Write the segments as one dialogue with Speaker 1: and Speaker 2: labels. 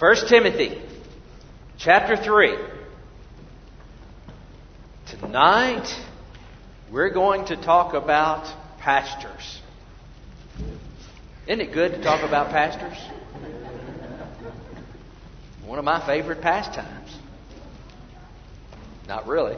Speaker 1: 1 Timothy chapter 3. Tonight, we're going to talk about pastors. Isn't it good to talk about pastors? One of my favorite pastimes. Not really.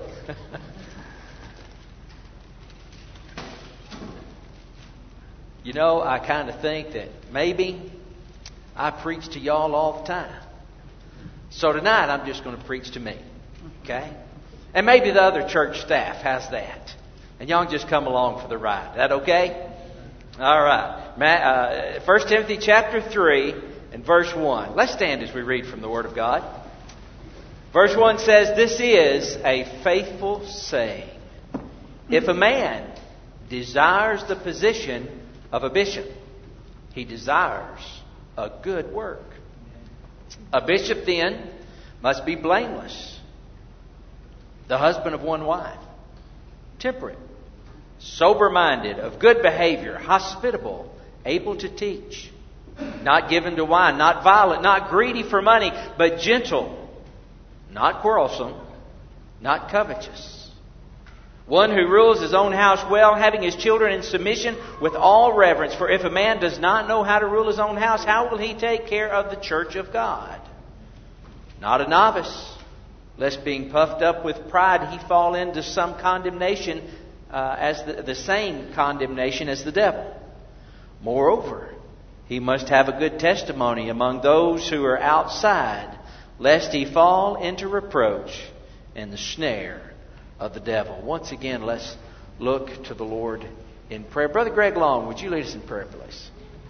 Speaker 1: You know, I kind of think that maybe I preach to y'all all the time. So tonight I'm just going to preach to me. Okay? And maybe the other church staff has that. And y'all just come along for the ride. Is that okay? All right. 1 Timothy chapter 3 and verse 1. Let's stand as we read from the Word of God. Verse 1 says, "This is a faithful saying. If a man desires the position of a bishop, he desires a good work. A bishop then must be blameless, the husband of one wife, temperate, sober-minded, of good behavior, hospitable, able to teach, not given to wine, not violent, not greedy for money, but gentle, not quarrelsome, not covetous. One who rules his own house well, having his children in submission with all reverence. For if a man does not know how to rule his own house, how will he take care of the church of God? Not a novice, lest being puffed up with pride he fall into some condemnation, as the same condemnation as the devil. Moreover, he must have a good testimony among those who are outside, lest he fall into reproach and the snare of the devil." Once again, let's look to the Lord in prayer. Brother Greg Long, would you lead us in prayer, please?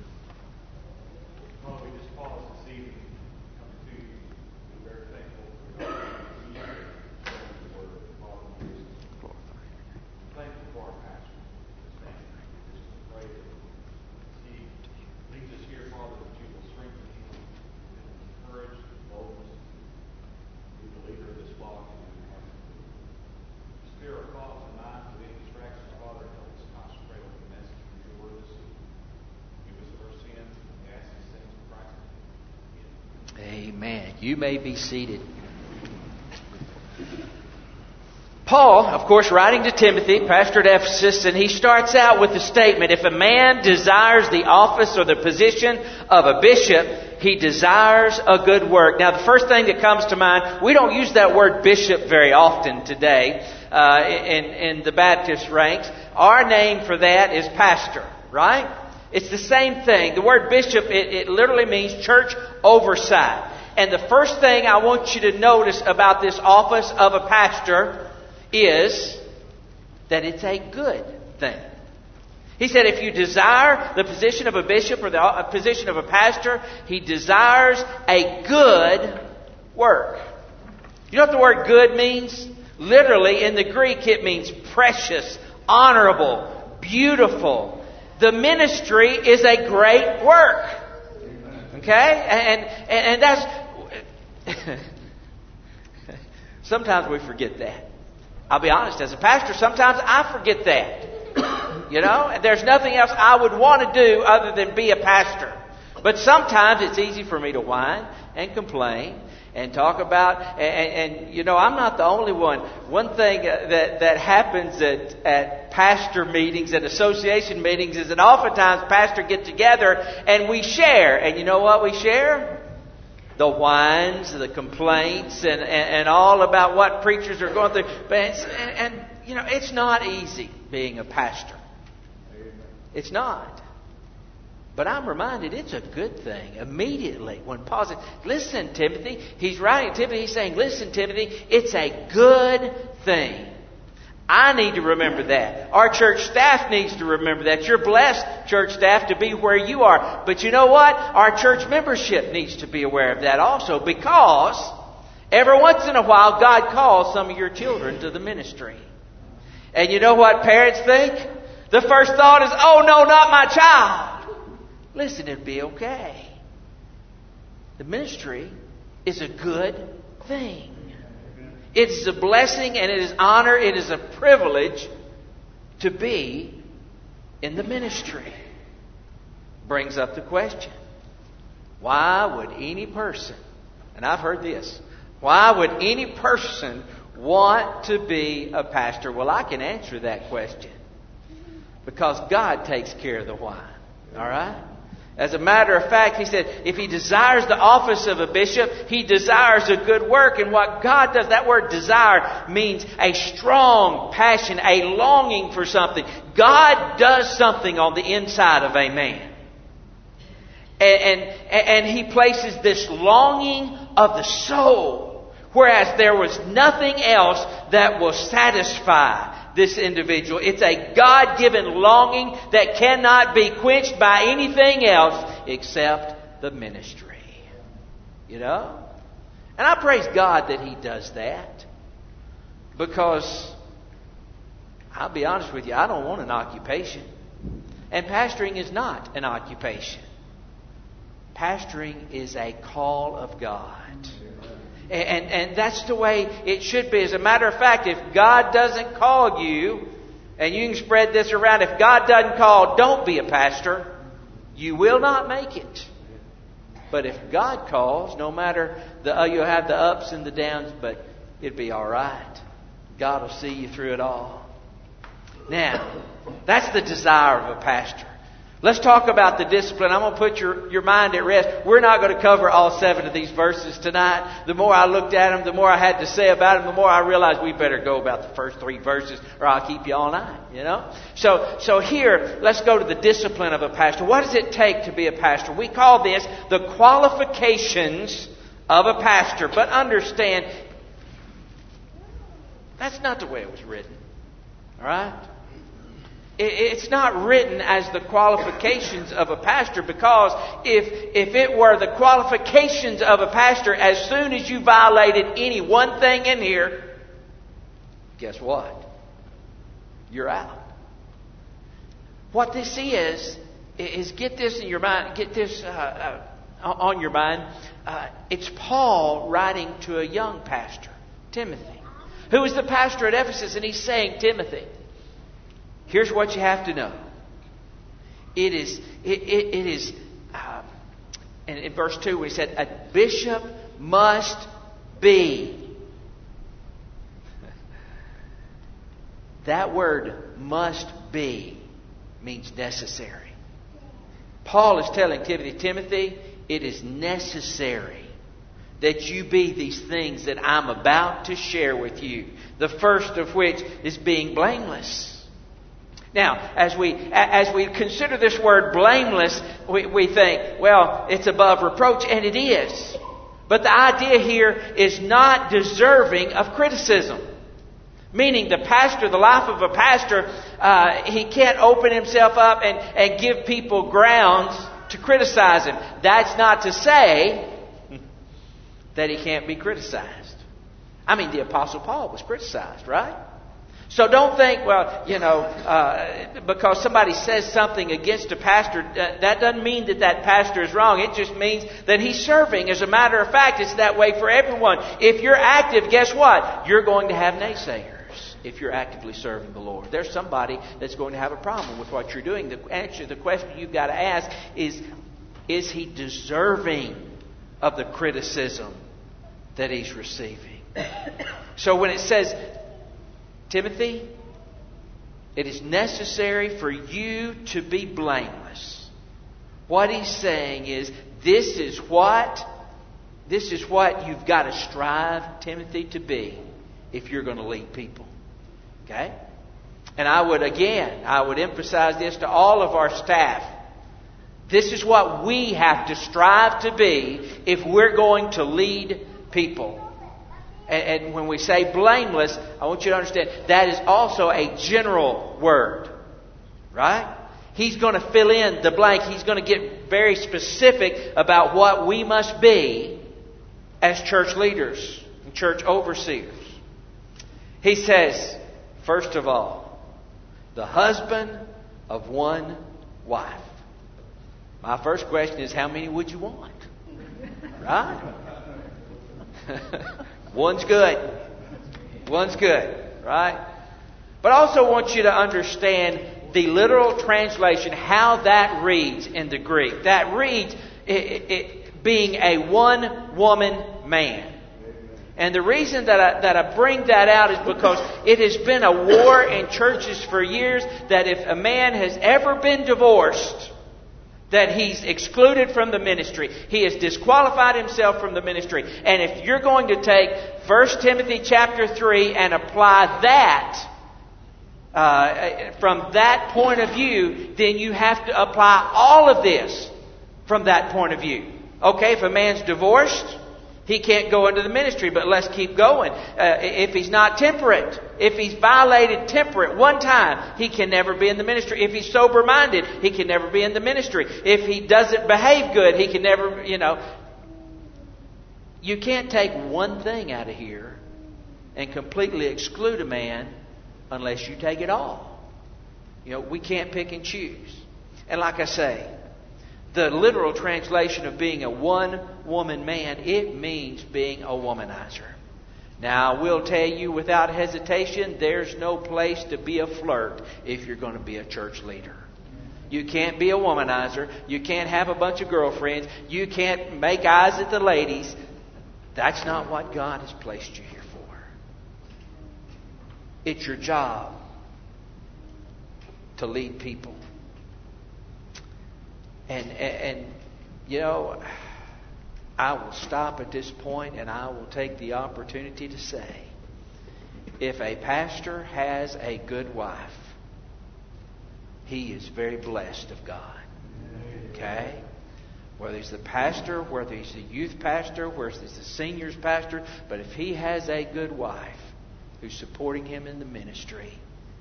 Speaker 2: Well, we just pause this evening, coming to you. We're very thankful for God. Thankful for our pastor. Thank you. Just pray that he leads us here, Father, that you will strengthen him, courage, boldness, be the leader of this flock. Spare our thoughts and minds with any distractions, Father, help us concentrate on the message of your word this evening. Give us our sins, and we ask these things in Christ's name.
Speaker 1: Amen. You may be seated. Paul, of course, writing to Timothy, pastor at Ephesus, and he starts out with the statement, if a man desires the office or the position of a bishop, he desires a good work. Now, the first thing that comes to mind, we don't use that word bishop very often today in the Baptist ranks. Our name for that is pastor, right? It's the same thing. The word bishop, it literally means church oversight. And the first thing I want you to notice about this office of a pastor is that it's a good thing. He said if you desire the position of a bishop or the position of a pastor, he desires a good work. You know what the word good means? Literally, in the Greek, it means precious, honorable, beautiful. The ministry is a great work. Okay? And that's... Sometimes we forget that. I'll be honest, as a pastor, sometimes I forget that. You know? And there's nothing else I would want to do other than be a pastor. But sometimes it's easy for me to whine and complain and talk about, and you know, I'm not the only one. One thing that happens at pastor meetings and association meetings is that oftentimes pastors get together and we share. And you know what we share? The whines, the complaints, and all about what preachers are going through. But you know, it's not easy being a pastor. It's not. But I'm reminded it's a good thing. Immediately, when Paul said, listen, Timothy, he's writing to Timothy, he's saying, listen, Timothy, it's a good thing. I need to remember that. Our church staff needs to remember that. You're blessed, church staff, to be where you are. But you know what? Our church membership needs to be aware of that also, because every once in a while, God calls some of your children to the ministry. And you know what parents think? The first thought is, oh no, not my child. Listen, it'll be okay. The ministry is a good thing. It is a blessing and it is honor. It is a privilege to be in the ministry. Brings up the question, why would any person And I've heard this. Why would any person want to be a pastor? Well, I can answer that question. Because God takes care of the why. All right? As a matter of fact, he said, if he desires the office of a bishop, he desires a good work. And what God does, that word desire means a strong passion, a longing for something. God does something on the inside of a man. And he places this longing of the soul, whereas there was nothing else that will satisfy this individual. It's a God-given longing that cannot be quenched by anything else except the ministry. You know? And I praise God that He does that. Because, I'll be honest with you, I don't want an occupation. And pastoring is not an occupation. Pastoring is a call of God. And that's the way it should be. As a matter of fact, if God doesn't call you, and you can spread this around, if God doesn't call, don't be a pastor. You will not make it. But if God calls, no matter you'll have the ups and the downs, but it'll be all right. God will see you through it all. Now, that's the desire of a pastor. Let's talk about the discipline. I'm going to put your mind at rest. We're not going to cover all 7 of these verses tonight. The more I looked at them, the more I had to say about them, the more I realized we better go about the first 3 verses or I'll keep you all night, you know. So here, let's go to the discipline of a pastor. What does it take to be a pastor? We call this the qualifications of a pastor. But understand, that's not the way it was written. All right? It's not written as the qualifications of a pastor, because if it were the qualifications of a pastor, as soon as you violated any one thing in here, guess what? You're out. What this is get this in your mind, get this on your mind. It's Paul writing to a young pastor, Timothy, who was the pastor at Ephesus, and he's saying, Timothy, here's what you have to know. It is, and in verse 2 we said, a bishop must be. That word must be means necessary. Paul is telling Timothy, it is necessary that you be these things that I'm about to share with you. The first of which is being blameless. Now, as we consider this word blameless, we think, well, it's above reproach, and it is. But the idea here is not deserving of criticism. Meaning the pastor, the life of a pastor, he can't open himself up and give people grounds to criticize him. That's not to say that he can't be criticized. I mean, the Apostle Paul was criticized, right? So don't think, well, because somebody says something against a pastor, that doesn't mean that pastor is wrong. It just means that he's serving. As a matter of fact, it's that way for everyone. If you're active, guess what? You're going to have naysayers if you're actively serving the Lord. There's somebody that's going to have a problem with what you're doing. The question you've got to ask is he deserving of the criticism that he's receiving? So when it says, Timothy, it is necessary for you to be blameless. What he's saying is, this is what you've got to strive, Timothy, to be if you're going to lead people. Okay? And I would emphasize this to all of our staff. This is what we have to strive to be if we're going to lead people. And when we say blameless, I want you to understand that is also a general word. Right? He's going to fill in the blank. He's going to get very specific about what we must be as church leaders and church overseers. He says, first of all, the husband of one wife. My first question is, how many would you want? Right? One's good. One's good, right? But I also want you to understand the literal translation, how that reads in the Greek. That reads, being a one-woman man. And the reason that I bring that out is because it has been a war in churches for years that if a man has ever been divorced, that he's excluded from the ministry. He has disqualified himself from the ministry. And if you're going to take 1 Timothy chapter 3 and apply that from that point of view, then you have to apply all of this from that point of view. Okay, if a man's divorced, he can't go into the ministry, but let's keep going. If he's not temperate, if he's violated temperate one time, he can never be in the ministry. If he's sober-minded, he can never be in the ministry. If he doesn't behave good, he can never, You can't take one thing out of here and completely exclude a man unless you take it all. We can't pick and choose. And like I say, the literal translation of being a one-woman man, it means being a womanizer. Now, I will tell you without hesitation, there's no place to be a flirt if you're going to be a church leader. You can't be a womanizer. You can't have a bunch of girlfriends. You can't make eyes at the ladies. That's not what God has placed you here for. It's your job to lead people. And I will stop at this point and I will take the opportunity to say, if a pastor has a good wife, he is very blessed of God. Okay? Whether he's the pastor, whether he's the youth pastor, whether he's the seniors pastor, but if he has a good wife who's supporting him in the ministry,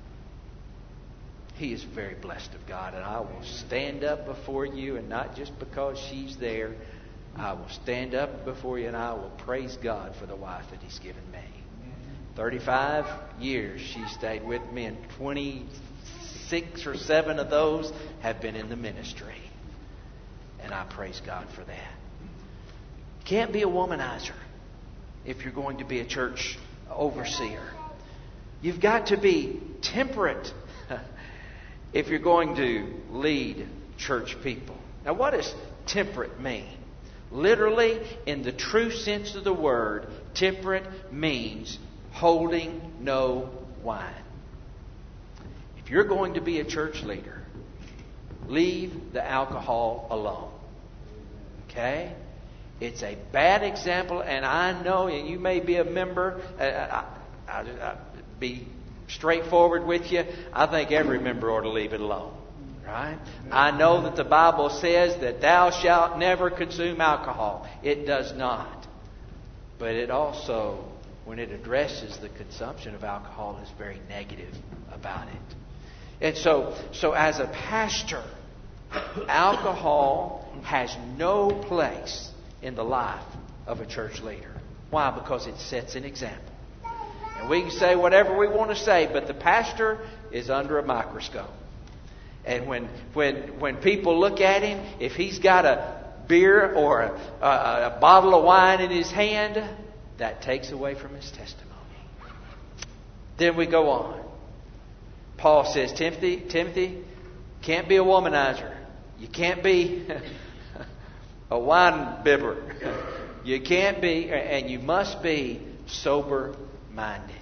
Speaker 1: he is very blessed of God. And I will stand up before you, and not just because she's there. I will stand up before you and I will praise God for the wife that He's given me. 35 years she stayed with me, and 26 or 7 of those have been in the ministry. And I praise God for that. Can't be a womanizer if you're going to be a church overseer. You've got to be temperate if you're going to lead church people. Now, what does temperate mean? Literally, in the true sense of the word, temperate means holding no wine. If you're going to be a church leader, leave the alcohol alone. Okay? It's a bad example, and I know, and you may be a member, I'll be straightforward with you. I think every member ought to leave it alone. Right? I know that the Bible says that thou shalt never consume alcohol. It does not. But it also, when it addresses the consumption of alcohol, is very negative about it. And so as a pastor, alcohol has no place in the life of a church leader. Why? Because it sets an example. And we can say whatever we want to say, but the pastor is under a microscope. And when people look at him, if he's got a beer or a bottle of wine in his hand, that takes away from his testimony. Then we go on. Paul says, Timothy, can't be a womanizer. You can't be a wine bibber. You can't be, and you must be sober-minded.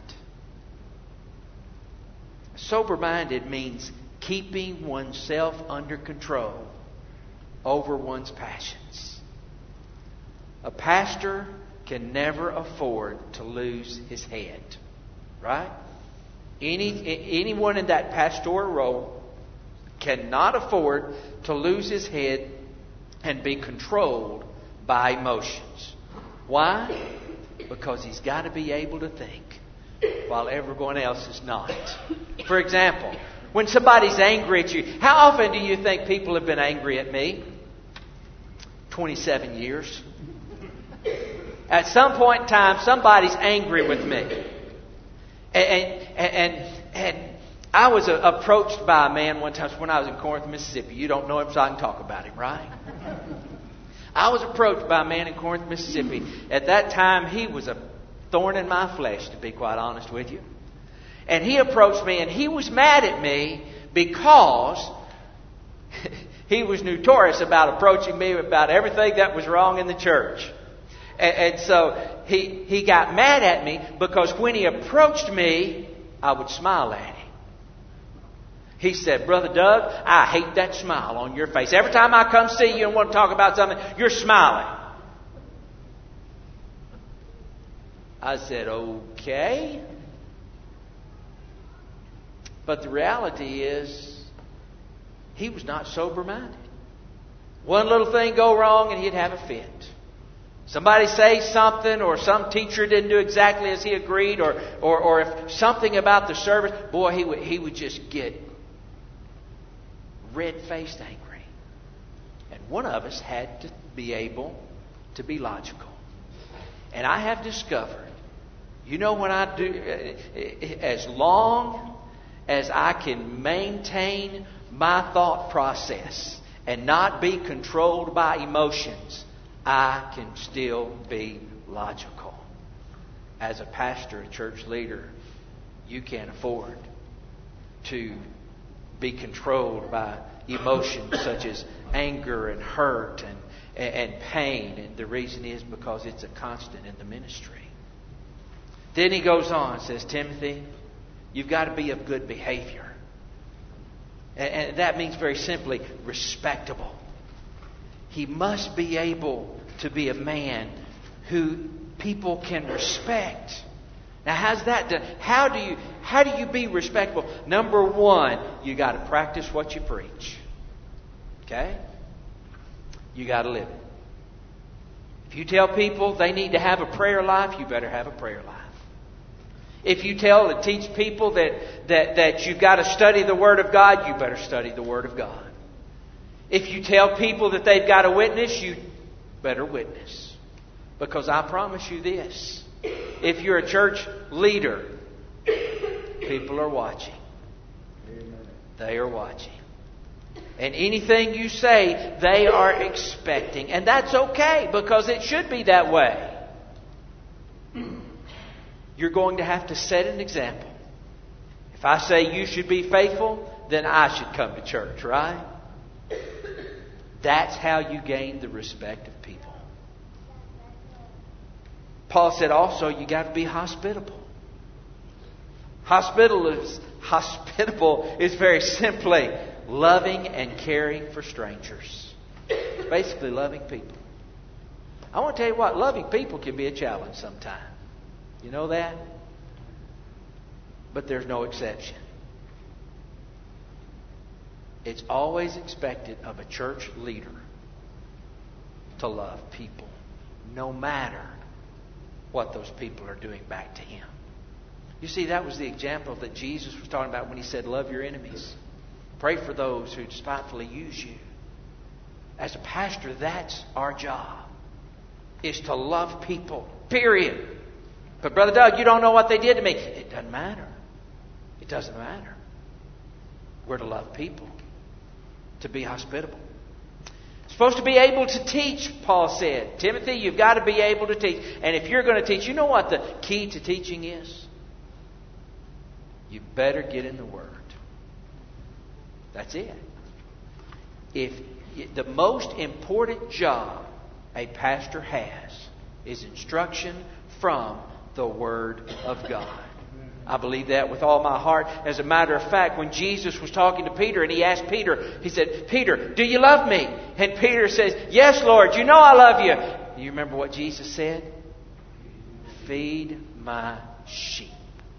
Speaker 1: Sober-minded means keeping oneself under control over one's passions. A pastor can never afford to lose his head. Right? Anyone in that pastoral role cannot afford to lose his head and be controlled by emotions. Why? Because he's got to be able to think while everyone else is not. For example, when somebody's angry at you, how often do you think people have been angry at me? 27 years. At some point in time, somebody's angry with me. And I was approached by a man one time when I was in Corinth, Mississippi. You don't know him, so I can talk about him, right? I was approached by a man in Corinth, Mississippi. At that time, he was a thorn in my flesh, to be quite honest with you. And he approached me, and he was mad at me because He was notorious about approaching me about everything that was wrong in the church. And so he got mad at me because when he approached me, I would smile at him. He said, Brother Doug, I hate that smile on your face. Every time I come see you and want to talk about something, you're smiling. I said, okay. But the reality is, he was not sober-minded. One little thing go wrong and he'd have a fit. Somebody say something, or some teacher didn't do exactly as he agreed, or if something about the service, boy, he would just get red-faced angry. And one of us had to be able to be logical. And I have discovered, when I do, as long as I can maintain my thought process and not be controlled by emotions, I can still be logical. As a pastor, a church leader, you can't afford to be controlled by emotions such as anger and hurt and pain. And the reason is because it's a constant in the ministry. Then he goes on and says, Timothy, you've got to be of good behavior. And that means very simply respectable. He must be able to be a man who people can respect. Now, how's that done? How do you be respectful? Number one, you got to practice what you preach. Okay? You got to live it. If you tell people they need to have a prayer life, you better have a prayer life. If you tell and teach people that you've got to study the Word of God, you better study the Word of God. If you tell people that they've got to witness, you better witness. Because I promise you this. If you're a church leader, people are watching. They are watching. And anything you say, they are expecting. And that's okay, because it should be that way. You're going to have to set an example. If I say you should be faithful, then I should come to church, right? That's how you gain the respect of people. Paul said also you got to be hospitable. Hospitable is very simply loving and caring for strangers. Basically loving people. I want to tell you what, loving people can be a challenge sometimes. You know that? But there's no exception. It's always expected of a church leader to love people, no matter what those people are doing back to him. You see, that was the example that Jesus was talking about when he said, love your enemies. Pray for those who despitefully use you. As a pastor, that's our job, is to love people, period. But Brother Doug, you don't know what they did to me. It doesn't matter. It doesn't matter. We're to love people, to be hospitable. Supposed to be able to teach, Paul said. Timothy, you've got to be able to teach. And if you're going to teach, you know what the key to teaching is? You better get in the Word. That's it. If the most important job a pastor has is instruction from the Word of God. I believe that with all my heart. As a matter of fact, when Jesus was talking to Peter and he asked Peter, he said, Peter, do you love me? And Peter says, yes, Lord, you know I love you. Do you remember what Jesus said? Feed my sheep.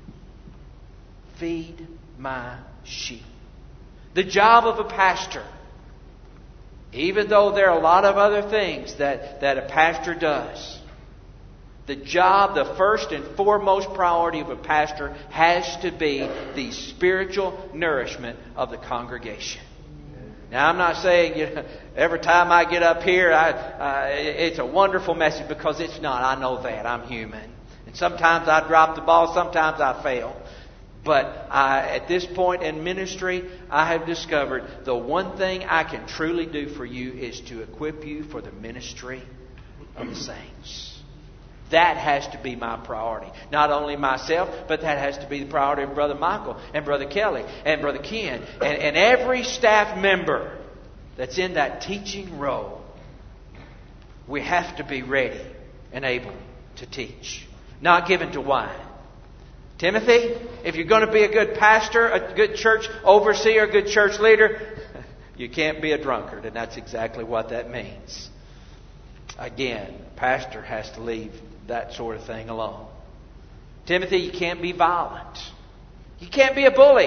Speaker 1: Feed my sheep. The job of a pastor, even though there are a lot of other things that a pastor does, the job, the first and foremost priority of a pastor has to be the spiritual nourishment of the congregation. Now, I'm not saying every time I get up here, it's a wonderful message, because it's not. I know that. I'm human. And sometimes I drop the ball, sometimes I fail. But at this point in ministry, I have discovered the one thing I can truly do for you is to equip you for the ministry of the saints. That has to be my priority. Not only myself, but that has to be the priority of Brother Michael and Brother Kelly and Brother Ken and every staff member that's in that teaching role, we have to be ready and able to teach. Not given to wine. Timothy, if you're going to be a good pastor, a good church overseer, a good church leader, you can't be a drunkard. And that's exactly what that means. Again, a pastor has to leave that sort of thing alone. Timothy, you can't be violent. You can't be a bully.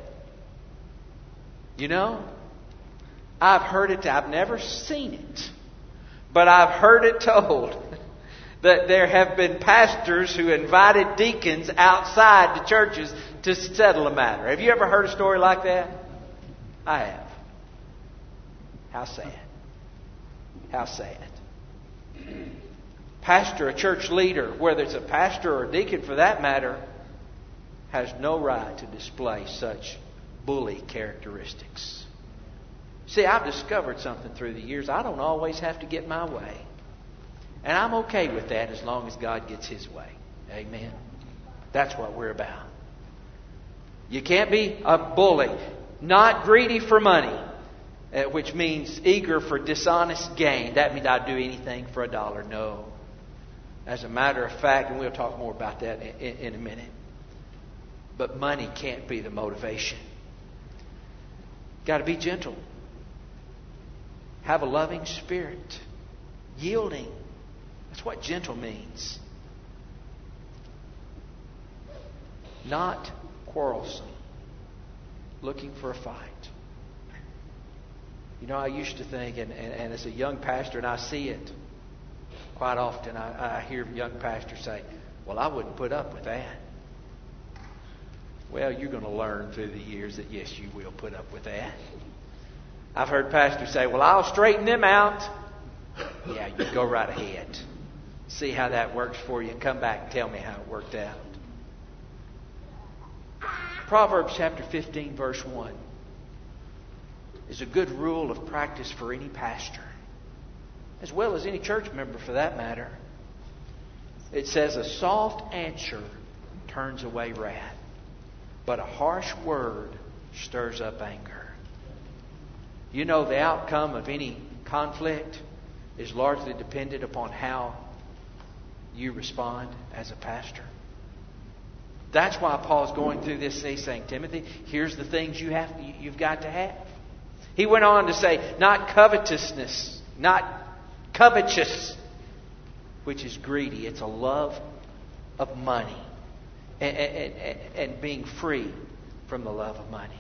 Speaker 1: You know, I've heard it, I've never seen it, but I've heard it told that there have been pastors who invited deacons outside the churches to settle a matter. Have you ever heard a story like that? I have. How sad. How sad. Pastor, a church leader, whether it's a pastor or a deacon for that matter, has no right to display such bully characteristics. See, I've discovered something through the years. I don't always have to get my way. And I'm okay with that as long as God gets His way. Amen. That's what we're about. You can't be a bully. Not greedy for money, which means eager for dishonest gain. That means I'd do anything for $1. No. As a matter of fact, and we'll talk more about that in a minute, but money can't be the motivation. Got to be gentle. Have a loving spirit. Yielding. That's what gentle means. Not quarrelsome. Looking for a fight. You know, I used to think, and as a young pastor, and I see it quite often, I hear young pastors say, well, I wouldn't put up with that. Well, you're going to learn through the years that yes, you will put up with that. I've heard pastors say, well, I'll straighten them out. Yeah, you go right ahead. See how that works for you and come back and tell me how it worked out. Proverbs chapter 15, verse 1 is a good rule of practice for any pastor, as well as any church member for that matter. It says, a soft answer turns away wrath, but a harsh word stirs up anger. You know, the outcome of any conflict is largely dependent upon how you respond as a pastor. That's why Paul's going through this. He's saying, Timothy, here's the things you've got to have. He went on to say, not covetousness, not covetous, which is greedy. It's a love of money and being free from the love of money.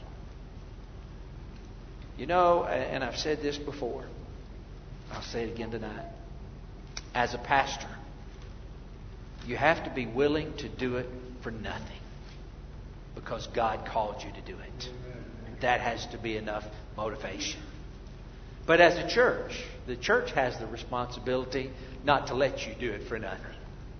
Speaker 1: You know, and I've said this before, I'll say it again tonight. As a pastor, you have to be willing to do it for nothing because God called you to do it. That has to be enough motivation. But as a church, the church has the responsibility not to let you do it for nothing.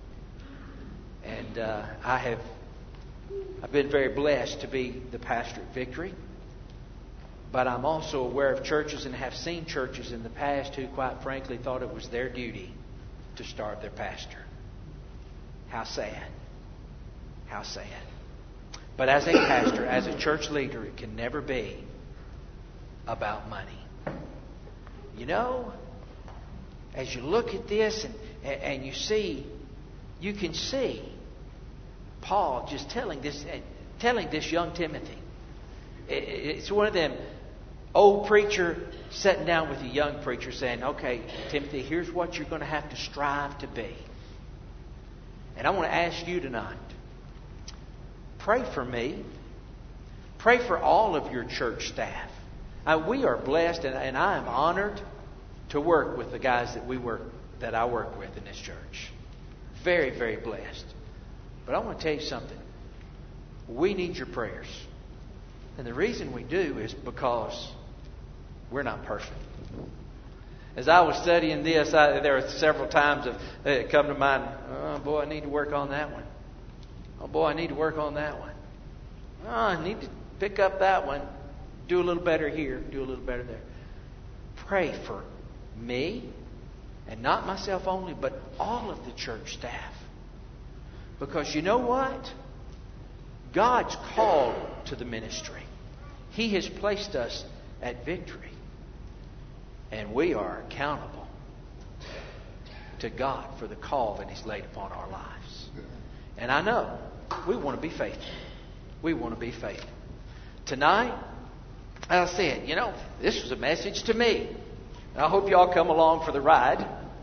Speaker 1: And I've been very blessed to be the pastor at Victory. But I'm also aware of churches and have seen churches in the past who, quite frankly, thought it was their duty to starve their pastor. How sad. How sad. But as a pastor, as a church leader, it can never be about money. You know, as you look at this and you can see Paul just telling this young Timothy. It's one of them old preacher sitting down with a young preacher saying, okay, Timothy, here's what you're going to have to strive to be. And I want to ask you tonight, pray for me. Pray for all of your church staff. We are blessed, and I am honored to work with the guys that I work with in this church. Very, very blessed. But I want to tell you something. We need your prayers. And the reason we do is because we're not perfect. As I was studying this, there were several times that come to mind. Oh, boy, I need to work on that one. Oh, boy, I need to work on that one. Oh, I need to pick up that one. Do a little better here. Do a little better there. Pray for me, and not myself only, but all of the church staff. Because you know what? God's called to the ministry. He has placed us at Victory. And we are accountable to God for the call that He's laid upon our lives. And I know we want to be faithful. We want to be faithful. Tonight, as I said, this was a message to me. And I hope y'all come along for the ride,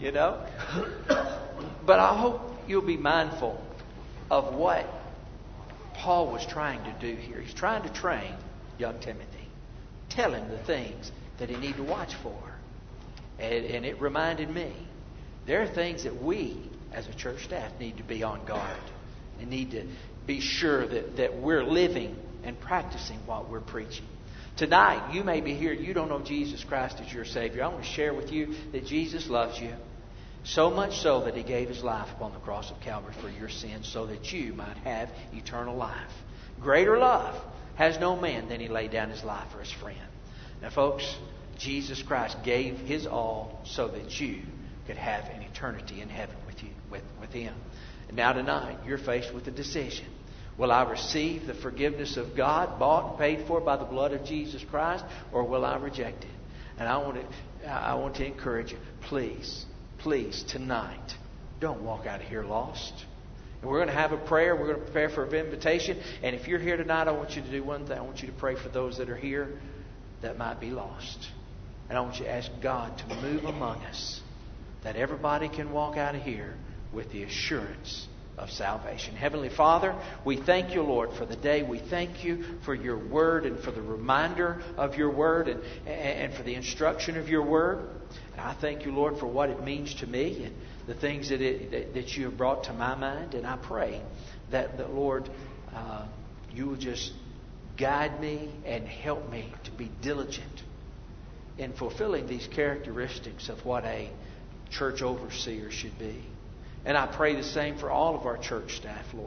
Speaker 1: But I hope you'll be mindful of what Paul was trying to do here. He's trying to train young Timothy. Tell him the things that he needs to watch for. And it reminded me, there are things that we, as a church staff, need to be on guard. And need to be sure that we're living and practicing what we're preaching. Tonight, you may be here, you don't know Jesus Christ as your Savior. I want to share with you that Jesus loves you. So much so that He gave His life upon the cross of Calvary for your sins so that you might have eternal life. Greater love has no man than He laid down His life for His friend. Now, folks, Jesus Christ gave His all so that you could have an eternity in heaven with Him. And now tonight, you're faced with a decision. Will I receive the forgiveness of God, bought and paid for by the blood of Jesus Christ, or will I reject it? And I want to encourage you, please, tonight, don't walk out of here lost. And we're going to have a prayer. We're going to prepare for an invitation. And if you're here tonight, I want you to do one thing. I want you to pray for those that are here that might be lost. And I want you to ask God to move among us, that everybody can walk out of here with the assurance of salvation. Heavenly Father, we thank you, Lord, for the day. We thank you for your word and for the reminder of your word and for the instruction of your word. And I thank you, Lord, for what it means to me and the things that you have brought to my mind. And I pray that Lord, you will just guide me and help me to be diligent in fulfilling these characteristics of what a church overseer should be. And I pray the same for all of our church staff, Lord.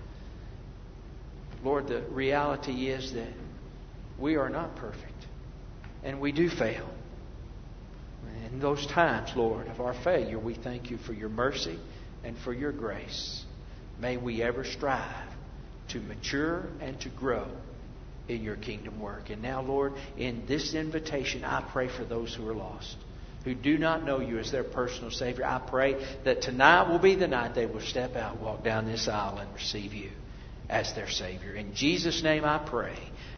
Speaker 1: Lord, the reality is that we are not perfect. And we do fail. And in those times, Lord, of our failure, we thank you for your mercy and for your grace. May we ever strive to mature and to grow in your kingdom work. And now, Lord, in this invitation, I pray for those who are lost, who do not know you as their personal Savior. I pray that tonight will be the night they will step out, walk down this aisle, and receive you as their Savior. In Jesus' name I pray.